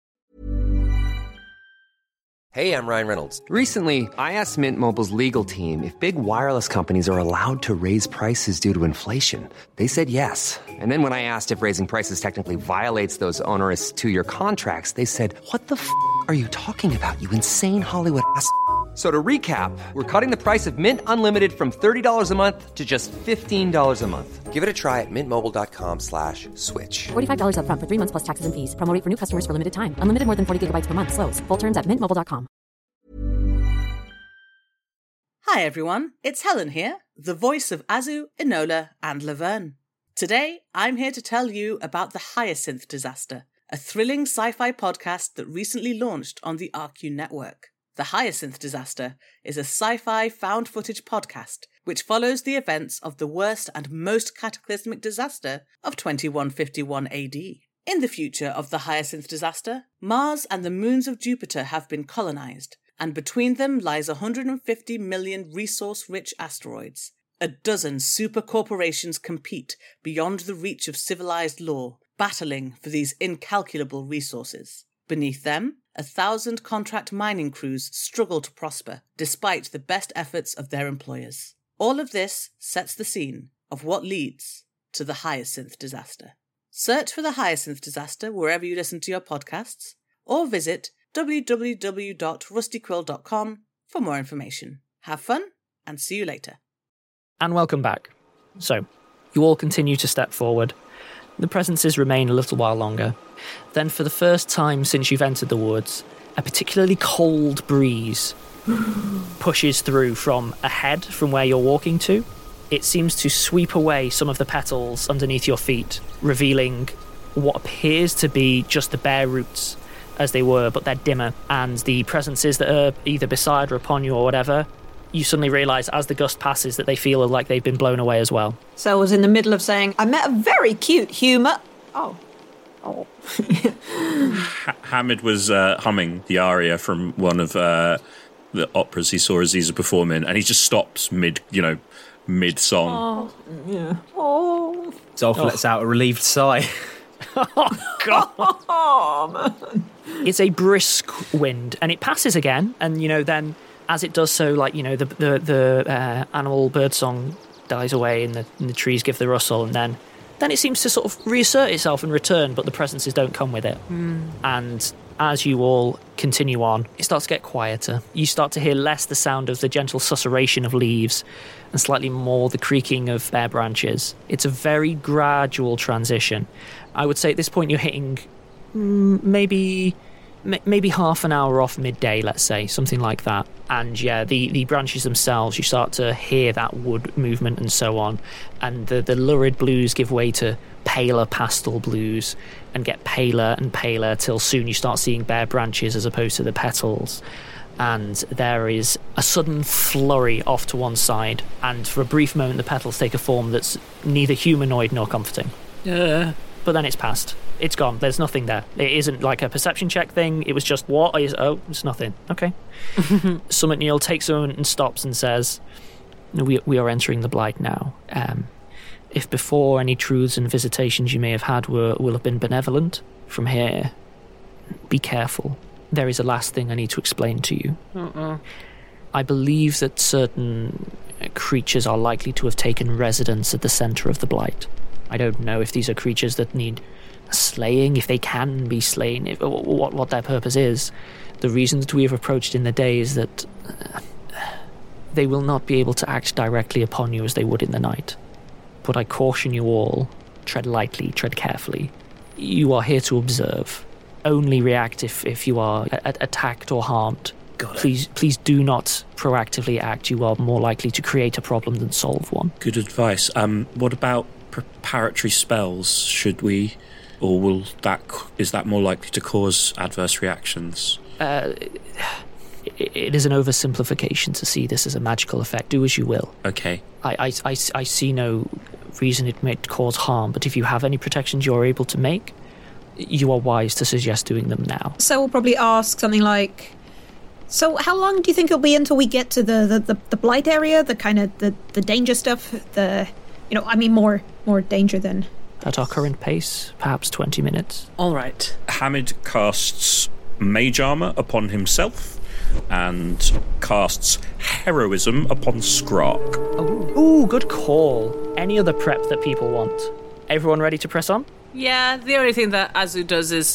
S1: Hey, I'm Ryan Reynolds. Recently, I asked Mint Mobile's legal team if big wireless companies are allowed to raise prices due to inflation. They said yes. And then when I asked if raising prices technically violates those onerous 2-year contracts, they said, "What the f*** are you talking about, you insane Hollywood ass?" So to recap, we're cutting the price of Mint Unlimited from $30 a month to just $15 a month. Give it a try at mintmobile.com/switch.
S2: $45 up front for 3 months plus taxes and fees. Promo rate for new customers for limited time. Unlimited more than 40 gigabytes per month. Slows full terms at mintmobile.com.
S9: Hi everyone, it's Helen here, the voice of Azu, Enola and Laverne. Today, I'm here to tell you about The Hyacinth Disaster, a thrilling sci-fi podcast that recently launched on the RQ network. The Hyacinth Disaster is a sci-fi found-footage podcast which follows the events of the worst and most cataclysmic disaster of 2151 AD. In the future of the Hyacinth Disaster, Mars and the moons of Jupiter have been colonized, and between them lies 150 million resource-rich asteroids. A dozen super corporations compete beyond the reach of civilized law, battling for these incalculable resources. Beneath them, 1,000 contract mining crews struggle to prosper, despite the best efforts of their employers. All of this sets the scene of what leads to the Hyacinth Disaster. Search for the Hyacinth Disaster wherever you listen to your podcasts, or visit www.rustyquill.com for more information. Have fun, and see you later.
S4: And welcome back. So, you all continue to step forward. The presences remain a little while longer. Then, for the first time since you've entered the woods, a particularly cold breeze pushes through from ahead from where you're walking to. It seems to sweep away some of the petals underneath your feet, revealing what appears to be just the bare roots as they were, but they're dimmer. And the presences that are either beside or upon you or whatever, you suddenly realise as the gust passes that they feel like they've been blown away as well.
S7: So I was in the middle of saying, I met a very cute humour. Oh.
S6: Hamid was humming the aria from one of the operas he saw Aziza perform in, and he just stops mid-song.
S7: Oh, yeah. Oh.
S5: Dolph lets out a relieved sigh.
S4: Oh, God.
S7: Oh, man.
S4: It's a brisk wind, and it passes again, and, then as it does so, the animal bird song dies away and the trees give the rustle, and then it seems to sort of reassert itself and return, but the presences don't come with it. And as you all continue on, it starts to get quieter. You start to hear less the sound of the gentle susurration of leaves and slightly more the creaking of bare branches. It's a very gradual transition. I would say at this point you're hitting maybe half an hour off midday, let's say, something like that. And yeah, the branches themselves, you start to hear that wood movement and so on, and the lurid blues give way to paler pastel blues and get paler and paler till soon you start seeing bare branches as opposed to the petals. And there is a sudden flurry off to one side, and for a brief moment the petals take a form that's neither humanoid nor comforting. But then it's past. It's gone. There's nothing there. It isn't like a perception check thing. It was just, what is... Oh, it's nothing. Okay. Summit Neil takes a moment and stops and says, we are entering the Blight now. If before any truths and visitations you may have had will have been benevolent, from here, be careful. There is a last thing I need to explain to you. I believe that certain creatures are likely to have taken residence at the centre of the Blight. I don't know if these are creatures that need slaying, if they can be slain, what their purpose is. The reason that we have approached in the day is that they will not be able to act directly upon you as they would in the night. But I caution you all, tread lightly, tread carefully. You are here to observe. Only react if you are attacked or harmed. Please do not proactively act. You are more likely to create a problem than solve one.
S6: Good advice. What about preparatory spells, should we? Or is that more likely to cause adverse reactions?
S4: It is an oversimplification to see this as a magical effect. Do as you will.
S6: Okay.
S4: I see no reason it might cause harm, but if you have any protections you're able to make, you are wise to suggest doing them now.
S7: So we'll probably ask something like, so how long do you think it'll be until we get to the blight area, the kind of the danger stuff, more danger than...
S4: At our current pace, perhaps 20 minutes.
S8: All right.
S6: Hamid casts Mage Armor upon himself and casts Heroism upon Skrark.
S4: Ooh, good call. Any other prep that people want? Everyone ready to press on?
S8: Yeah, the only thing that Azu does is,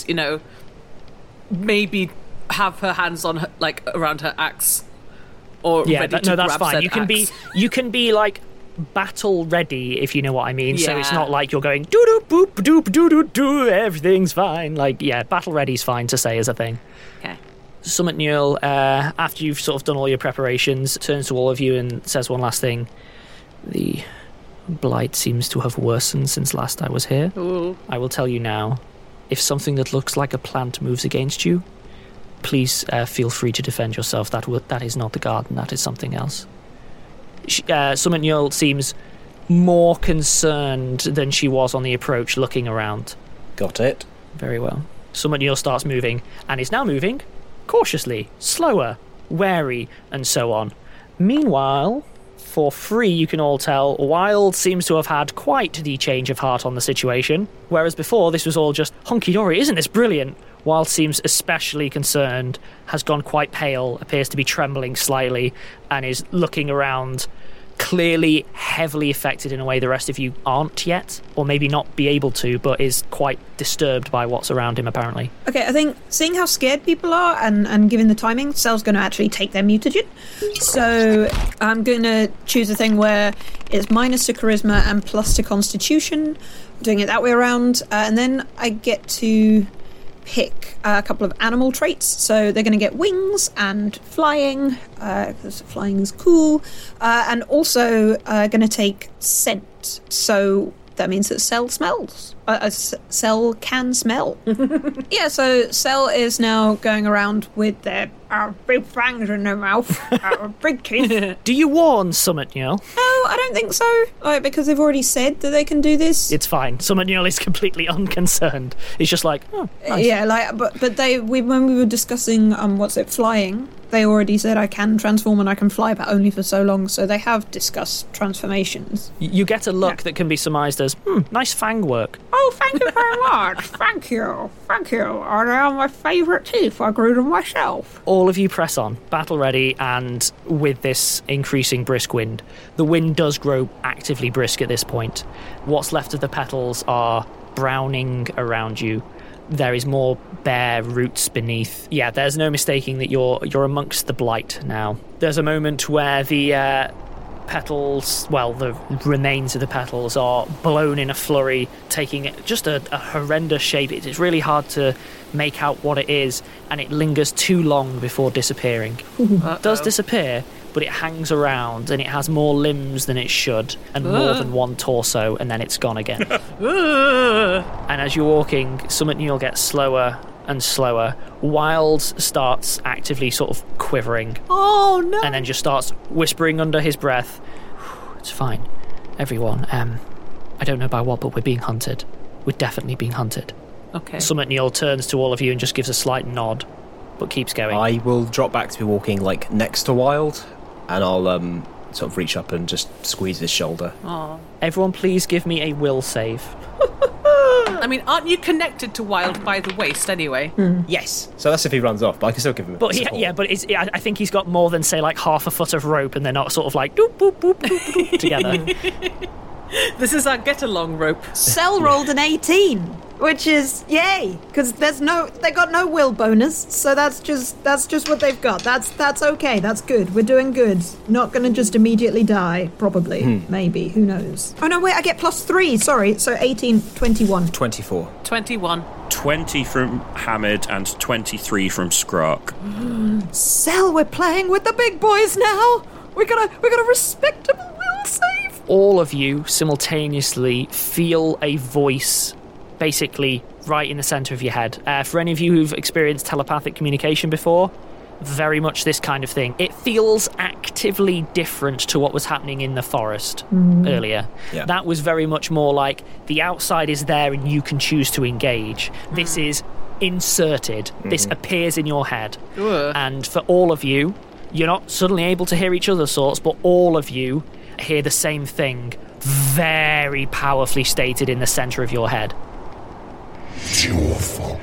S8: maybe have her hands on her, around her axe, or ready to
S4: that's
S8: grab
S4: fine.
S8: said
S4: You can be battle ready, if you know what I mean.
S8: Yeah.
S4: So it's not like you're going doo doo boop doop doo doo doo. Everything's fine. Battle ready's fine to say as a thing.
S8: Okay.
S4: Summit Newell, after you've sort of done all your preparations, turns to all of you and says one last thing. The blight seems to have worsened since last I was here.
S8: Ooh.
S4: I will tell you now, if something that looks like a plant moves against you, please feel free to defend yourself. That is not the garden, that is something else. Summit Newell seems more concerned than she was on the approach, looking around.
S5: Got it.
S4: Very well. Summit Newell starts moving, and is now moving cautiously, slower, wary, and so on. Meanwhile, for free, you can all tell, Wild seems to have had quite the change of heart on the situation, whereas before this was all just, hunky-dory, isn't this brilliant? Wild seems especially concerned, has gone quite pale, appears to be trembling slightly, and is looking around, clearly heavily affected in a way the rest of you aren't yet, or maybe not be able to, but is quite disturbed by what's around him, apparently.
S7: Okay, I think seeing how scared people are and given the timing, Sel's going to actually take their mutagen. So I'm going to choose a thing where it's minus to charisma and plus to constitution, doing it that way around, and then I get to pick a couple of animal traits. So they're going to get wings and flying, because flying is cool, and also going to take scent. So that means that Sel smells. Sel can smell. Yeah, so Sel is now going around with their big fangs in their mouth, big teeth.
S4: Do you warn Summit Newell?
S7: No, I don't think so. Because they've already said that they can do this.
S4: It's fine. Summit Newell is completely unconcerned. He's just like, oh, nice.
S7: Yeah, but when we were discussing flying, they already said I can transform and I can fly, but only for so long. So they have discussed transformations.
S4: You get a look that can be surmised as, nice fang work.
S7: Oh, thank you very much. Thank you. They are my favourite teeth. I grew them myself.
S4: All of you press on, battle ready, and with this increasing brisk wind. The wind does grow actively brisk at this point. What's left of the petals are browning around you. There is more bare roots beneath. Yeah, there's no mistaking that you're amongst the blight now. There's a moment where the petals, the remains of the petals are blown in a flurry, taking just a horrendous shape. It's really hard to make out what it is, and it lingers too long before disappearing. It does disappear, but it hangs around, and it has more limbs than it should, and more than one torso, and then it's gone again. And as you're walking, Summit Newell gets slower and slower. Wild starts actively sort of quivering.
S7: Oh, no.
S4: And then just starts whispering under his breath, it's fine, everyone. I don't know about what, but we're being hunted. We're definitely being hunted.
S8: Okay.
S4: Summit Newell turns to all of you and just gives a slight nod, but keeps going.
S5: I will drop back to be walking next to Wild, and I'll sort of reach up and just squeeze his shoulder.
S8: Aww.
S4: Everyone please give me a will save.
S8: I mean, aren't you connected to Wild by the waist anyway?
S5: Yes. So that's if he runs off, but I can still give him a support.
S4: But I think he's got more than, say, half a foot of rope, and they're not sort of doop, boop, boop, boop, boop, together.
S8: This is our get-along rope.
S7: Sel rolled an 18, which is yay, because they got no will bonus, so that's just what they've got. That's okay. That's good. We're doing good. Not gonna just immediately die, probably. Maybe. Who knows? Oh no, wait, I get +3. Sorry. So 18, 21.
S5: 24.
S8: 21.
S6: 20 from Hamid and 23 from Skrark.
S7: Sel, we're playing with the big boys now. We got a respectable will save.
S4: all of you simultaneously feel a voice basically right in the center of your head. For any of you who've experienced telepathic communication before, very much this kind of thing. It feels actively different to what was happening in the forest earlier. Yeah. That was very much more like the outside is there and you can choose to engage. This is inserted. This appears in your head. And for all of you, you're not suddenly able to hear each other's thoughts, but all of you hear the same thing very powerfully stated in the center of your head.
S10: It's your fault.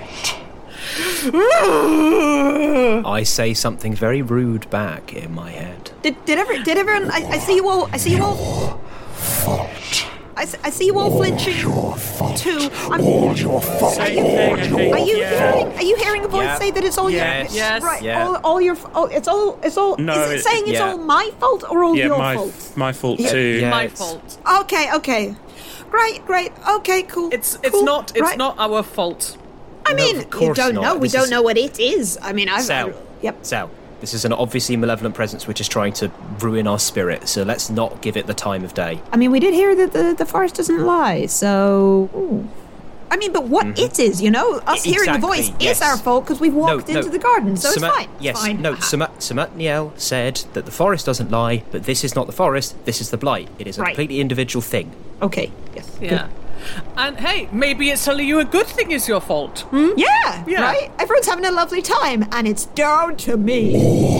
S5: I say something very rude back in my head.
S7: Did everyone? I see you all. I see you all.
S10: Fault.
S7: I see you all flinching.
S10: Your fault.
S7: Too.
S10: All your fault.
S7: Are you hearing a voice say that it's all
S5: Yes.
S7: your?
S8: Yes.
S7: Right.
S5: Yeah.
S7: All your. Oh, it's all.
S6: No,
S7: is it saying it's
S5: yeah.
S7: all my fault or all your
S6: my
S7: fault?
S6: my fault too.
S5: Yeah.
S8: My
S5: it's-
S8: fault.
S7: Okay. Great. Okay, cool.
S8: It's
S7: cool.
S8: not
S7: Right.
S8: our fault.
S7: I mean,
S5: of
S7: you
S5: course
S7: don't
S5: not.
S7: know. We
S5: This
S7: don't
S5: is-
S7: know what it is. I mean,
S5: Sal.
S7: Yep.
S5: Sal, this is an obviously malevolent presence which is trying to ruin our spirit, so let's not give it the time of day.
S7: I mean, we did hear that the forest doesn't lie, so... Ooh. I mean, but what it is, you know? Us hearing the voice
S5: yes.
S7: is our fault because we've walked into the garden, so it's fine.
S5: Yes,
S7: it's fine.
S5: no, Samatniel said that the forest doesn't lie, but this is not the forest, this is the blight. It is a completely individual thing.
S7: Okay, yes.
S8: Yeah. And hey, maybe it's telling you a good thing is your fault.
S7: Yeah,
S8: Yeah.
S7: right? Everyone's having a lovely time, and it's down to me.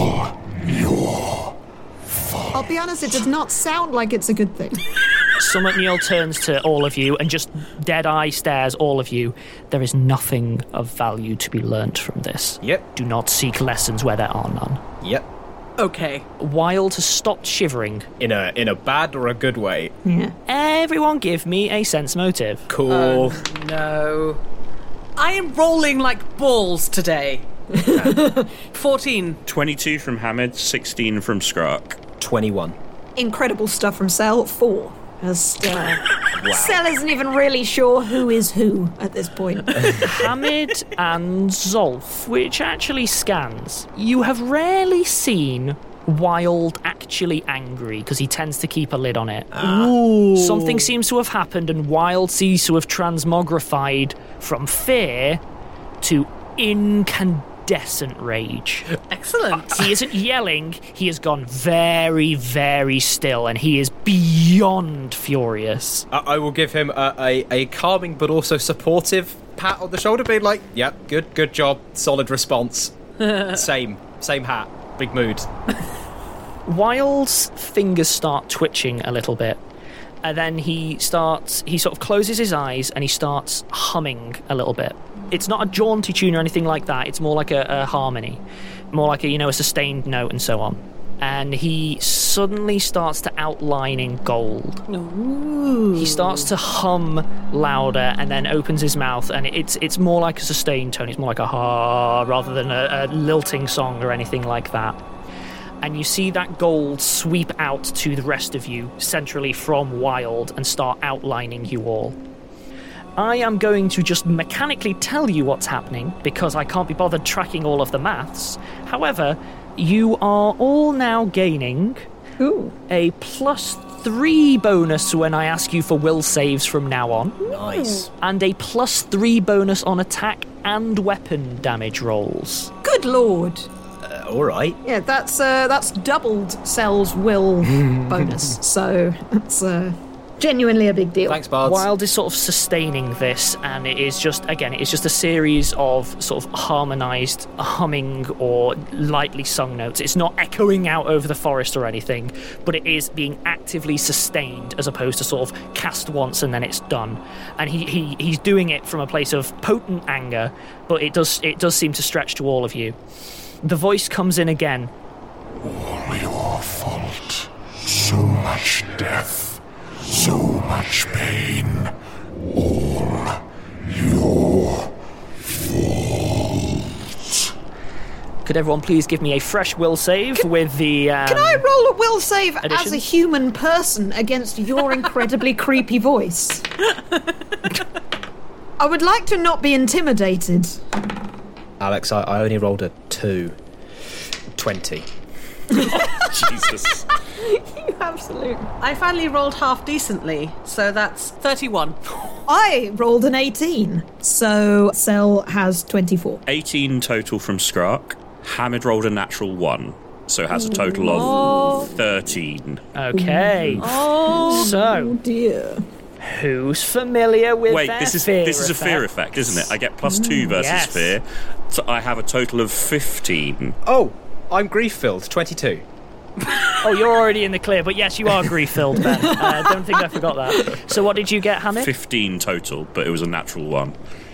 S7: I'll be honest, it does not sound like it's a good thing.
S4: Summit turns to all of you and just dead-eye stares all of you. There is nothing of value to be learnt from this.
S5: Yep.
S4: Do not seek lessons where there are none.
S5: Yep.
S8: Okay.
S4: Wild has stopped shivering.
S5: In a bad or a good way.
S7: Yeah.
S4: Everyone give me a sense motive.
S5: Cool.
S8: No. I am rolling like balls today. 14.
S6: 22 from Hamid, 16 from Skrark.
S5: 21.
S7: Incredible stuff from Cell. 4. Cell isn't even really sure who is who at this point.
S4: Hamid and Zolf, which actually scans. You have rarely seen Wild actually angry, because he tends to keep a lid on it. Something seems to have happened, and Wild seems to have transmogrified from fear to incandescent rage.
S8: Excellent.
S4: He isn't yelling, he has gone very, very still, and he is beyond furious.
S5: I will give him a calming but also supportive pat on the shoulder, being like, yep, good job, solid response. Same hat, big mood.
S4: Wild's fingers start twitching a little bit, and then he sort of closes his eyes and he starts humming a little bit. It's not a jaunty tune or anything like that, it's more like a harmony, more like a sustained note and so on. And he suddenly starts to outline in gold. Ooh. He starts to hum louder and then opens his mouth, and it's more like a sustained tone. It's more like a ha rather than a lilting song or anything like that. And you see that gold sweep out to the rest of you, centrally from Wild, and start outlining you all. I am going to just mechanically tell you what's happening, because I can't be bothered tracking all of the maths. However, you are all now gaining a +3 bonus when I ask you for will saves from now on.
S5: Nice.
S4: And a +3 bonus on attack and weapon damage rolls.
S7: Good lord.
S5: All right.
S7: Yeah, that's doubled Cell's will bonus, so it's genuinely a big deal.
S5: Thanks, Bards.
S4: Wild is sort of sustaining this, and it's just a series of sort of harmonised humming or lightly sung notes. It's not echoing out over the forest or anything, but it is being actively sustained as opposed to sort of cast once and then it's done. And he's doing it from a place of potent anger, but it does seem to stretch to all of you. The voice comes in again.
S10: All your fault. So much death. So much pain. All your fault.
S4: Could everyone please give me a fresh will save with the...
S7: Can I roll a will save
S4: addition?
S7: as a human person against your incredibly creepy voice? I would like to not be intimidated.
S5: Alex, I only rolled a 2. 20.
S6: Jesus.
S7: You absolute.
S8: I finally rolled half decently, so that's 31.
S7: I rolled an 18, so Cell has 24.
S6: 18 total from Skrark. Hamid rolled a natural 1, so has a total of 13.
S4: Okay.
S7: Oh
S4: So,
S7: dear.
S4: who's familiar with
S6: Wait,
S4: their
S6: this is
S4: fear
S6: a fear effect, isn't it? I get +2 versus
S4: yes.
S6: fear, so I have a total of 15.
S5: Oh, I'm grief-filled, 22.
S4: Oh, you're already in the clear, but yes, you are grief-filled, Ben. Don't think I forgot that. So what did you get, Hamid?
S6: 15 total, but it was a natural 1.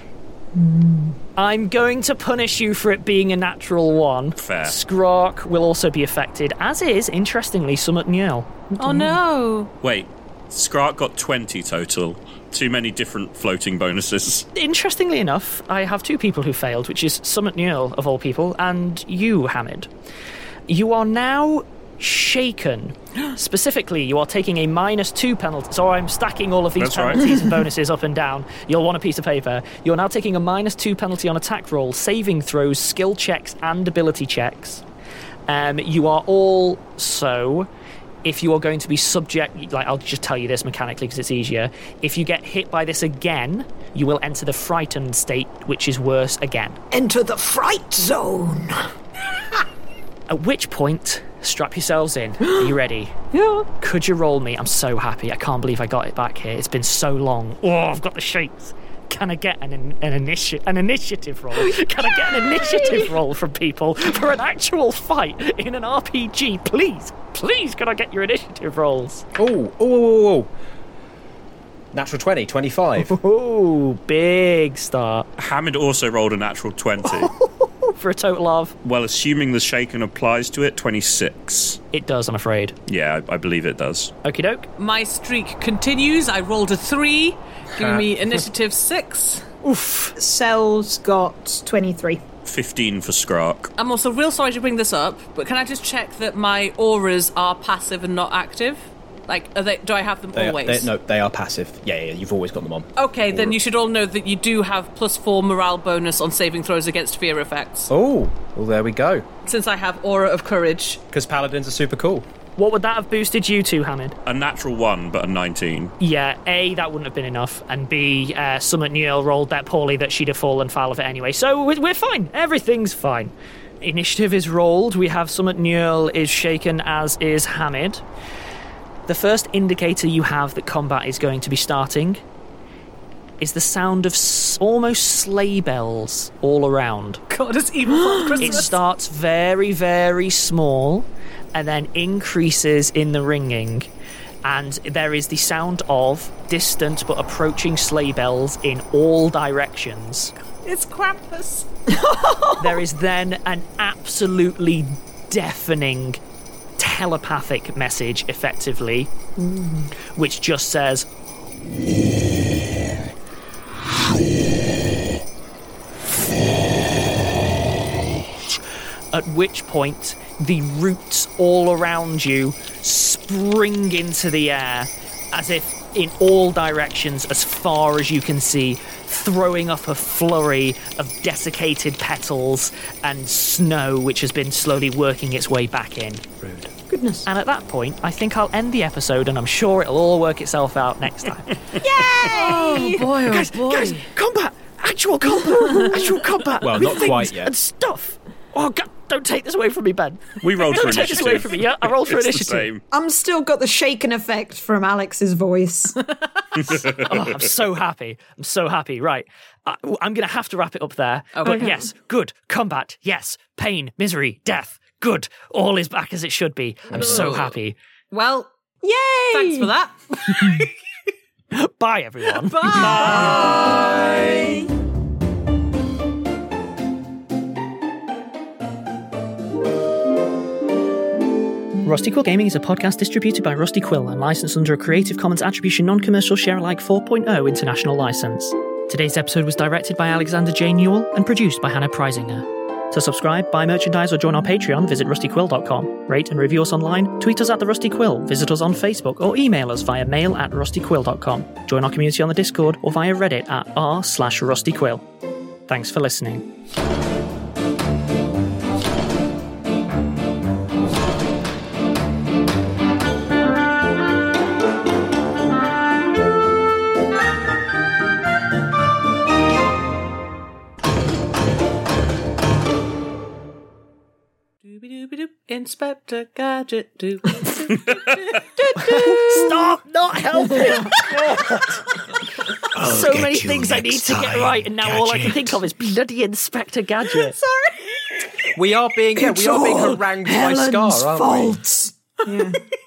S4: I'm going to punish you for it being a natural 1.
S6: Fair.
S4: Skrark will also be affected, as is, interestingly, Summit Niel.
S8: Oh no.
S6: Wait, Skrark got 20 total. Too many different floating bonuses.
S4: Interestingly enough, I have 2 people who failed, which is Summit Niel, of all people, and you, Hamid. You are now shaken. Specifically, you are taking a -2 penalty. So I'm stacking all of these
S6: That's right.
S4: penalties and bonuses up and down. You'll want a piece of paper. You're now taking a -2 penalty on attack roll, saving throws, skill checks, and ability checks. You are also, if you are going to be subject, like I'll just tell you this mechanically because it's easier. If you get hit by this again, you will enter the frightened state, which is worse again.
S7: Enter the fright zone.
S4: At which point, strap yourselves in. Are you ready?
S7: Yeah.
S4: Could you roll me? I'm so happy. I can't believe I got it back here. It's been so long. Oh, I've got the shakes. Can I get an initiative roll? Can I get an initiative roll from people for an actual fight in an RPG? Please, can I get your initiative rolls?
S5: Oh. Natural 20, 25.
S4: Oh, big start.
S6: Hamid also rolled a natural 20.
S4: For a total of?
S6: Well, assuming the shaken applies to it, 26.
S4: It does, I'm afraid.
S6: Yeah, I believe it does.
S4: Okie doke.
S8: My streak continues. I rolled a 3, giving me initiative 6.
S4: Oof.
S7: Cell's got 23.
S6: 15 for Skrark.
S8: I'm also real sorry to bring this up, but can I just check that my auras are passive and not active? Like, do I have them always?
S5: They are passive. Yeah, you've always got them on.
S8: Okay, then you should all know that you do have +4 morale bonus on saving throws against fear effects.
S5: Oh, well, there we go.
S8: Since I have Aura of Courage.
S5: Because paladins are super cool.
S4: What would that have boosted you to, Hamid?
S6: A natural 1, but a 19.
S4: Yeah, A, that wouldn't have been enough, and B, Summit Niel rolled that poorly that she'd have fallen foul of it anyway. So we're fine. Everything's fine. Initiative is rolled. We have Summit Niel is shaken, as is Hamid. The first indicator you have that combat is going to be starting is the sound of almost sleigh bells all around.
S8: God, it's even for Christmas.
S4: It starts very, very small and then increases in the ringing. And there is the sound of distant but approaching sleigh bells in all directions.
S8: It's Krampus.
S4: There is then an absolutely deafening telepathic message, effectively, which just says, at which point the roots all around you spring into the air as if in all directions as far as you can see, throwing up a flurry of desiccated petals and snow which has been slowly working its way back in.
S5: Rude.
S7: Goodness.
S4: And at that point, I think I'll end the episode and I'm sure it'll all work itself out next time.
S7: Yay!
S8: Oh boy,
S4: Guys, combat! Actual combat! Actual combat!
S5: Well,
S4: with
S5: not
S4: things
S5: quite yet.
S4: And stuff! Oh, God, don't take this away from me, Ben.
S6: We rolled for
S4: Don't take
S6: initiative.
S4: this away from me. Yeah, I rolled for
S6: It's
S4: initiative.
S6: the same.
S7: I'm still got the shaken effect from Alex's voice.
S4: Oh, I'm so happy. I'm so happy. Right. I'm going to have to wrap it up there.
S8: Okay.
S4: But yes, good. Combat. Yes. Pain, misery, death. Good. All is back as it should be. I'm so happy.
S8: Well,
S7: Yay!
S8: thanks for that.
S4: Bye, everyone.
S8: Bye.
S4: Rusty Quill Gaming is a podcast distributed by Rusty Quill and licensed under a Creative Commons Attribution Non-Commercial Share-alike 4.0 international license. Today's episode was directed by Alexander J. Newell and produced by Hannah Preisinger. To subscribe, buy merchandise or join our Patreon, visit rustyquill.com. Rate and review us online, tweet us at The Rusty Quill, visit us on Facebook or email us via mail@rustyquill.com. Join our community on the Discord or via Reddit at r/rustyquill. Thanks for listening.
S8: Inspector Gadget.
S4: Stop not helping. So many things I need to get right, and now all I can think of is bloody Inspector Gadget.
S9: Sorry.
S5: We are being harangued by Scar, aren't we?
S7: Yeah.